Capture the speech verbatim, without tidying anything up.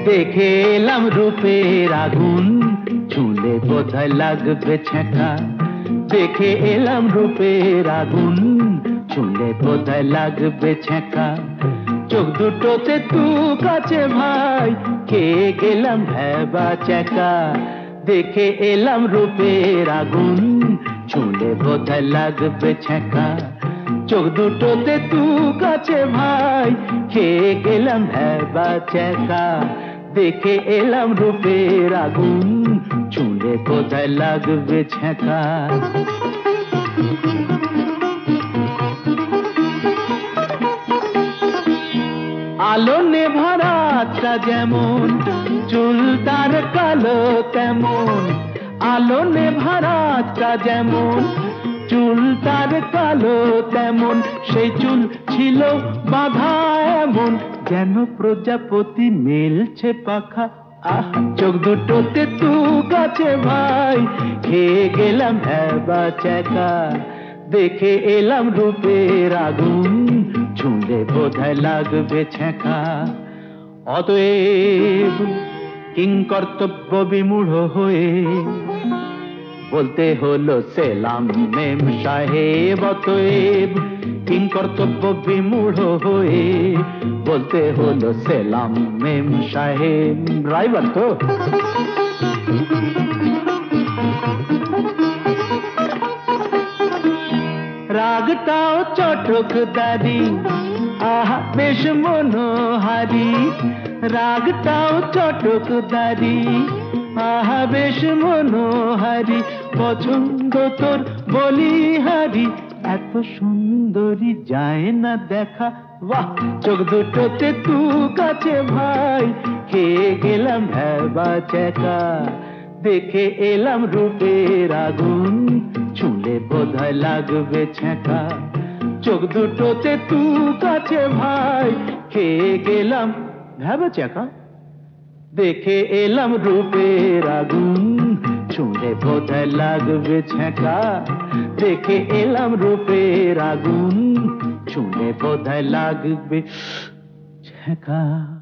দেখে এলাম রূপের আগুন, ছুঁলে বোধহয় লাগবে ছ্যাঁকা। দেখে এলাম রূপের আগুন, ছুঁলে বোধহয় লাগবে ছ্যাঁকা। চোখ দুটোতে তু কাছে ভাই, খেয়ে গেলাম ভ্যাবা চ্যাকা। দেখে এলাম রূপের আগুন, ছুঁলে বোধহয় লাগবে ছ্যাঁকা। চোখ দুটোতে তু কাছে ভাই, খেয়ে গেলাম ভ্যাবা চ্যাকা। দেখে এলাম রূপের আগুন, ছুঁলে বোধহয় লাগবে ছ্যাঁকা। আলো নেভা রাতটা যেমন, চুল তার কালো তেমন। আলো নেভা রাতটা যেমন, চুল তার কালো তেমন। সেই চুল ছিল বাঁধা এমন, যেন প্রজাপতি মেলছে পাখা। আহ, চোখ দুটোতে তু কাছে ভাই, খেয়ে গেলাম ভ্যাবা চ্যাকা। দেখে এলাম রূপের আগুন, ছুঁলে বোধহয় লাগবে ছ্যাঁকা। অতএব কিংকর্তব্য বিমূঢ় হয়ে বলতে হলো সেলাম মেম সাহেব। অতএব কিংকর্তব্য বিমূঢ় হয়ে বলতে হলো সেলাম মেম সাহেব। ড্রাইভার তো রাগটাও চটকদারি, আহা বেশ মনোহারি। রাগটাও চটকদারি, আহা বেশ মনোহারি। পছন্দ তোর বলিহারি, এত সুন্দরী যায় না দেখা। বাহ, চোখ দুটোতে তু কাছে ভাই, খেয়ে গেলাম ভ্যাবা চ্যাকা। দেখে এলাম রূপের আগুন, ছুঁলে বোধহয় লাগবে ছ্যাঁকা। চোখ দুটোতে তু কাছে ভাই, খেয়ে গেলাম ভ্যাবা চ্যাকা। দেখে এলাম রূপের আগুন, ছুঁলে বোধহয় লাগবে ছ্যাঁকা। দেখে এলাম রূপের আগুন, ছুঁলে বোধহয় লাগবে ছ্যাঁকা।